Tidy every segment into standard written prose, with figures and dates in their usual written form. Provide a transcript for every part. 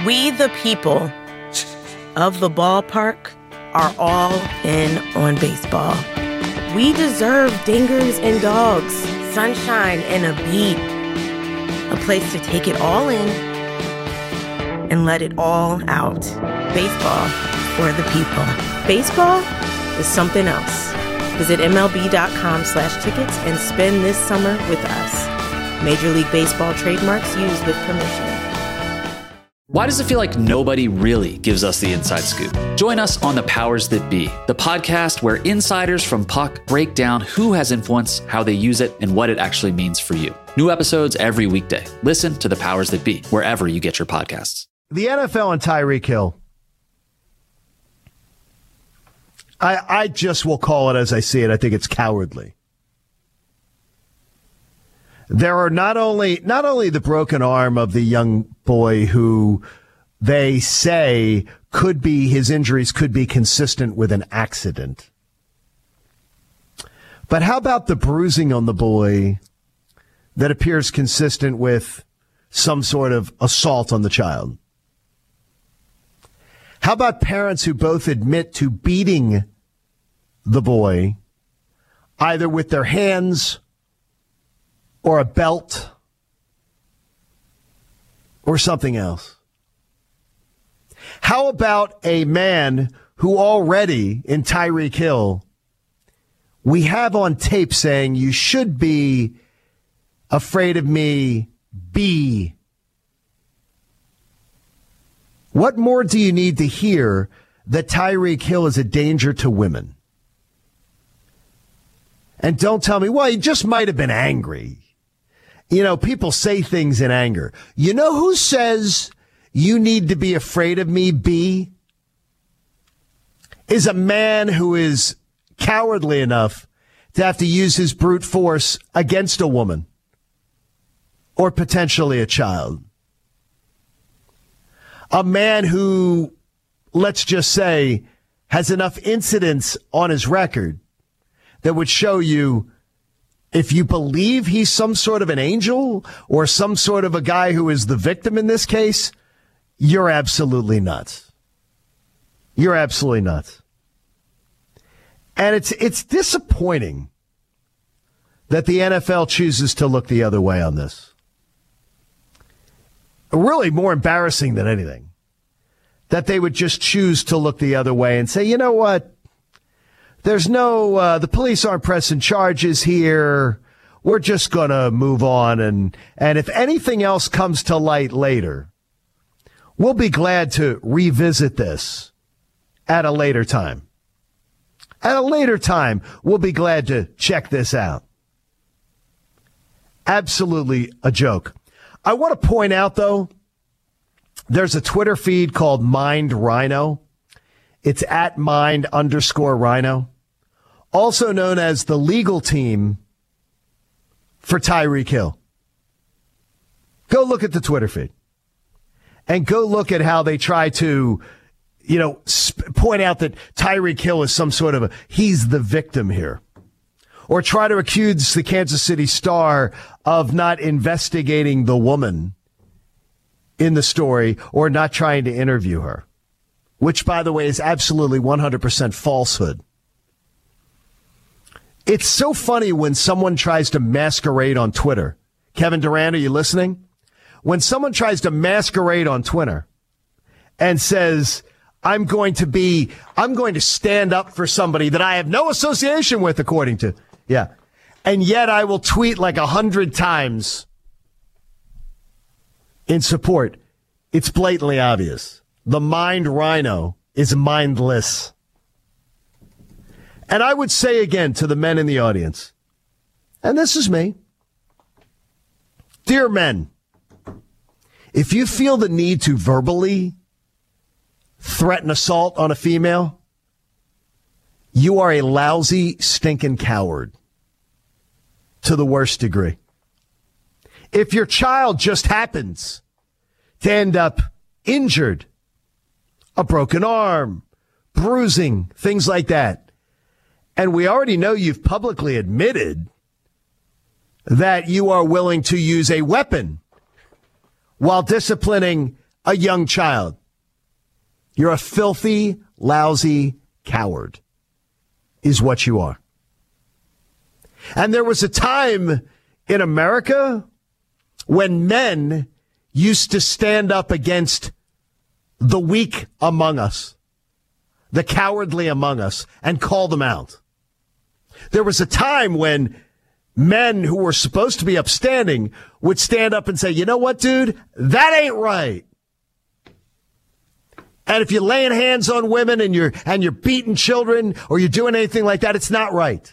We, the people of the ballpark, are all in on baseball. We deserve dingers and dogs, sunshine and a beat, a place to take it all in and let it all out. Baseball for the people. Baseball is something else. Visit MLB.com/tickets and spend this summer with us. Major League Baseball trademarks used with permission. Why does it feel like nobody really gives us the inside scoop? Join us on The Powers That Be, the podcast where insiders from Puck break down who has influence, how they use it, and what it actually means for you. New episodes every weekday. Listen to The Powers That Be wherever you get your podcasts. The NFL and Tyreek Hill. I just will call it as I see it. I think it's cowardly. There are not only the broken arm of the young boy who they say his injuries could be consistent with an accident. But how about the bruising on the boy that appears consistent with some sort of assault on the child? How about parents who both admit to beating the boy either with their hands or a belt or something else? How about a man who already, in Tyreek Hill, we have on tape saying, "You should be afraid of me, be." What more do you need to hear that Tyreek Hill is a danger to women? And don't tell me, well, he just might have been angry. You know, people say things in anger. You know who says you need to be afraid of me, B? Is a man who is cowardly enough to have to use his brute force against a woman or potentially a child. A man who, let's just say, has enough incidents on his record that would show you, if you believe he's some sort of an angel or some sort of a guy who is the victim in this case, you're absolutely nuts. You're absolutely nuts. And it's disappointing that the NFL chooses to look the other way on this. Really more embarrassing than anything, that they would just choose to look the other way and say, you know what? There's the police aren't pressing charges here. We're just going to move on. And if anything else comes to light later, we'll be glad to revisit this at a later time. At a later time, we'll be glad to check this out. Absolutely a joke. I want to point out, though, there's a Twitter feed called Mind Rhino. It's at Mind_Rhino. Also known as the legal team for Tyreek Hill. Go look at the Twitter feed. And go look at how they try to, point out that Tyreek Hill is some sort of he's the victim here. Or try to accuse the Kansas City Star of not investigating the woman in the story or not trying to interview her. Which, by the way, is absolutely 100% falsehood. It's so funny when someone tries to masquerade on Twitter. Kevin Durant, are you listening? When someone tries to masquerade on Twitter and says, I'm going to stand up for somebody that I have no association with, according to, yeah. And yet I will tweet like 100 times in support. It's blatantly obvious. The Mind Rhino is mindless. And I would say again to the men in the audience, and this is me, dear men, if you feel the need to verbally threaten assault on a female, you are a lousy, stinking coward to the worst degree. If your child just happens to end up injured, a broken arm, bruising, things like that, and we already know you've publicly admitted that you are willing to use a weapon while disciplining a young child. You're a filthy, lousy coward, is what you are. And there was a time in America when men used to stand up against the weak among us, the cowardly among us, and call them out. There was a time when men who were supposed to be upstanding would stand up and say, you know what, dude, that ain't right. And if you're laying hands on women and you're beating children or you're doing anything like that, it's not right.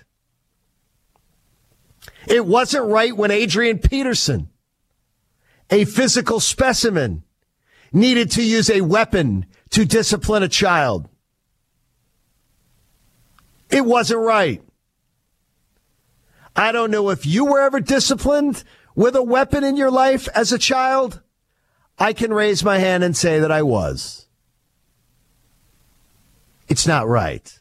It wasn't right when Adrian Peterson, a physical specimen, needed to use a weapon to discipline a child. It wasn't right. I don't know if you were ever disciplined with a weapon in your life as a child. I can raise my hand and say that I was. It's not right.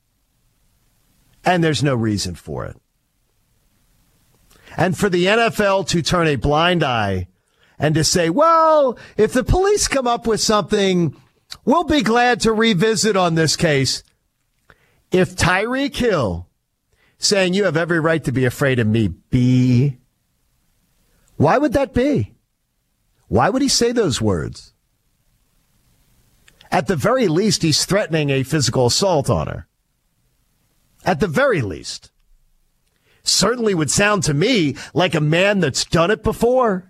And there's no reason for it. And for the NFL to turn a blind eye and to say, well, if the police come up with something, we'll be glad to revisit on this case. If Tyreek Hill saying you have every right to be afraid of me, B, why would that be? Why would he say those words? At the very least, he's threatening a physical assault on her. At the very least. Certainly would sound to me like a man that's done it before.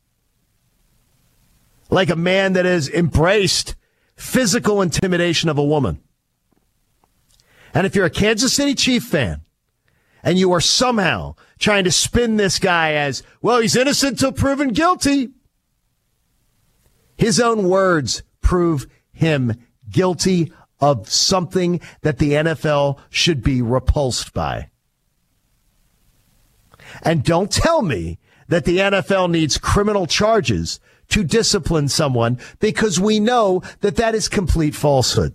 Like a man that has embraced physical intimidation of a woman. And if you're a Kansas City Chief fan and you are somehow trying to spin this guy as, well, he's innocent till proven guilty, his own words prove him guilty of something that the NFL should be repulsed by. And don't tell me that the NFL needs criminal charges to discipline someone, because we know that that is complete falsehood.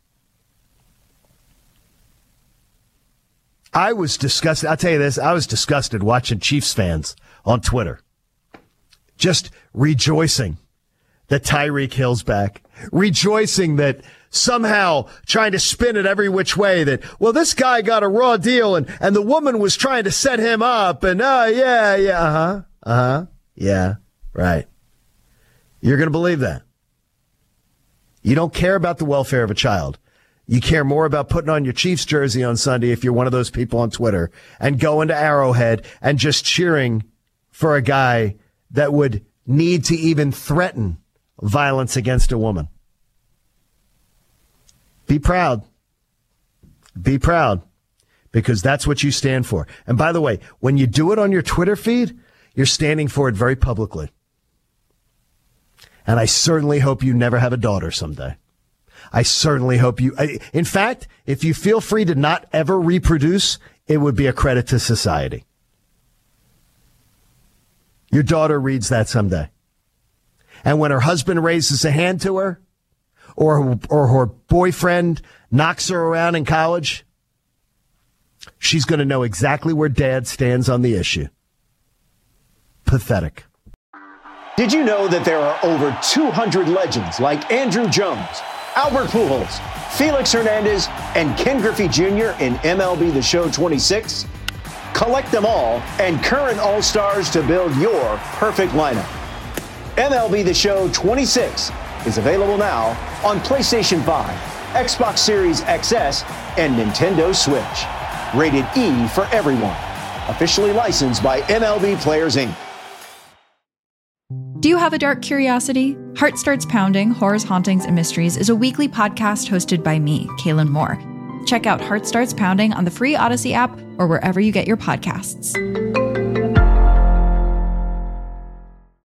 I was disgusted. I'll tell you this. I was disgusted watching Chiefs fans on Twitter, just rejoicing that Tyreek Hill's back, rejoicing that somehow trying to spin it every which way that, well, this guy got a raw deal and the woman was trying to set him up and, yeah, right. You're going to believe that. You don't care about the welfare of a child. You care more about putting on your Chiefs jersey on Sunday if you're one of those people on Twitter and going to Arrowhead and just cheering for a guy that would need to even threaten violence against a woman. Be proud. Be proud, because that's what you stand for. And by the way, when you do it on your Twitter feed, you're standing for it very publicly. And I certainly hope you never have a daughter someday. I certainly hope you, in fact, if you feel free to not ever reproduce, it would be a credit to society. Your daughter reads that someday. And when her husband raises a hand to her, or her boyfriend knocks her around in college, she's going to know exactly where dad stands on the issue. Pathetic. Did you know that there are over 200 legends like Andrew Jones, Albert Pujols, Felix Hernandez, and Ken Griffey Jr. in MLB The Show 26? Collect them all and current All-Stars to build your perfect lineup. MLB The Show 26 is available now on PlayStation 5, Xbox Series XS, and Nintendo Switch. Rated E for everyone. Officially licensed by MLB Players, Inc. Do you have a dark curiosity? Heart Starts Pounding, Horrors, Hauntings, and Mysteries is a weekly podcast hosted by me, Kaylin Moore. Check out Heart Starts Pounding on the free Odyssey app or wherever you get your podcasts.